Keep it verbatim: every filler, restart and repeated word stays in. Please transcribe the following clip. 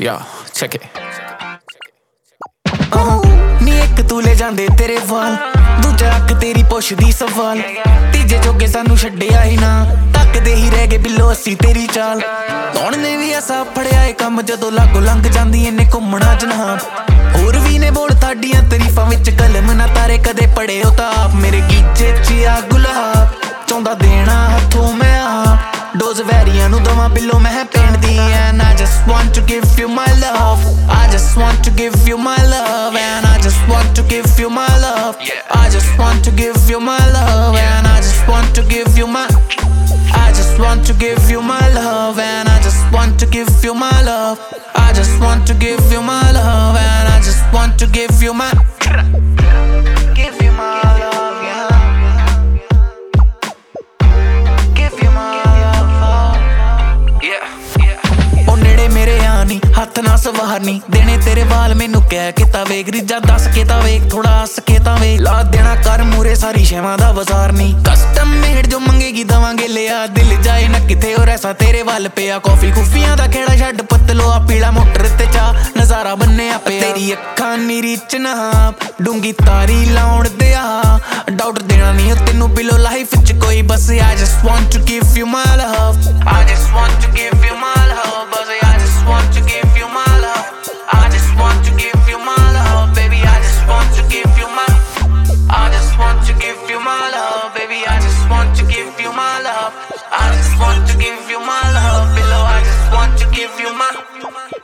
Yeah, check it. ਨੀ ਇੱਕ ਤੂੰ ਲੈ ਜਾਂਦੇ ਤੇਰੇ ਵਾਲ, ਦੂਜਾ ਅੱਖ ਤੇਰੀ ਪੁੱਛਦੀ ਸਵਾਲ, ਤੀਜੇ ਜੋਗੇ ਸਾਨੂੰ ਛੱਡਿਆ ਹੀ ਨਾ, ਤੱਕਦੇ ਹੀ ਰਹਿ ਗਏ ਬਿੱਲੋ ਅਸੀਂ ਤੇਰੀ ਚਾਲ। ਕੌਣ ਨੇ ਵੀ ਐਸਾ ਫੜਿਆ ਏ ਕੰਮ ਜਦੋਂ ਲਾਗੋ ਲੰਘ ਜਾਂਦੀ ਇਹਨੇ ਘੁੰਮਣਾ ਜਨਾਬ। ਹੋਰ ਵੀ ਨੇ ਬੋਲ ਤੁਹਾਡੀਆਂ ਤਾਰੀਫਾਂ ਵਿੱਚ ਕਲਮ ਨਾ ਤਾਰੇ ਕਦੇ ਪੜ੍ਹੇ ਉਹ ਤਾਂ ਆਪ ਮੇਰੇ ਗੀਚੇ ਚ ਆ ਗੁਲਾਬ। ਚਾਹੁੰਦਾ ਦੇਣਾ ਹੱਥੋਂ ਮੈਂ ਆ ਡੋਜ਼ ਵੈਰੀਆਂ ਨੂੰ ਦਵਾਂ ਬਿੱਲੋ ਮੈਂ ਪਿੰਡ ਦੀ and I just want to give you my love. I just want to give you my love and I just want to give you my love. I just want to give you my love and I just want to give you my I just want to give you my love and I just want to give you my love. I just want to give you my love and I just want to give you my give you my love, yeah. Give you my love, yeah, yeah. ਉਹ ਨੇੜੇ ਮੇਰੇ ਆਣੀ ਹੱਥ ਨਾ ਸਵਾਰਨੀ ਦੇਣੇ ਤੇਰੇ ਵਾਲ ਮੈਨੂੰ ਕਹਿ ਕੇ ਤਾਂ ਵੇਖ ਰੀਜਾ ਦੱਸ ਕੇ ਤਾਂ ਵੇਖ ਥੋੜਾ ਹੱਸ ਕੇ ਤਾਂ ਵੇਖ ਲਾ ਦੇਣਾ ਕਰ ਮੂਰੇ ਸਾਰੀ ਸ਼ੈਵਾਂ ਦਾ ਬਾਜ਼ਾਰ ਨਹੀਂ ਕਸਟਮ ਮੇਡ ਜੋ ਮੰਗੇਗੀ ਦਵਾਂਗੇ ਲਿਆ ਦਿਲ ਜਾਏ ਨਾ ਕਿਤੇ ਹੋਰ ਐਸਾ ਤੇਰੇ ਵੱਲ ਪਿਆ ਕਾਫੀ ਕੁਫੀਆਂ ਦਾ ਖੇੜਾ ਛੱਡ ਪਤਲੋ ਆ ਪੀਲਾ ਮੋਟਰ ਤੇ ਚਾ ਨਜ਼ਾਰਾ ਬੰਨਿਆ ਪਿਆ ਤੇਰੀ ਅੱਖਾਂ ਨੀ ਰੀਚ ਨਾ ਡੂੰਗੀ ਤਾਰੀ ਲਾਉਣ ਦਿਆ ਡਾਊਟ ਦੇਣਾ ਨਹੀਂ ਤੈਨੂੰ ਬਿਲੋ ਲਾਈਫ ਚ ਕੋਈ ਬਸ I just want to give you my love. I just want to give you my love, but I just want to give you my love. I just want to give you my love, baby. I just want to give you my I just want to give you my love, baby. I just want to give you my love. I just want to give you my love, below. I just want to give you my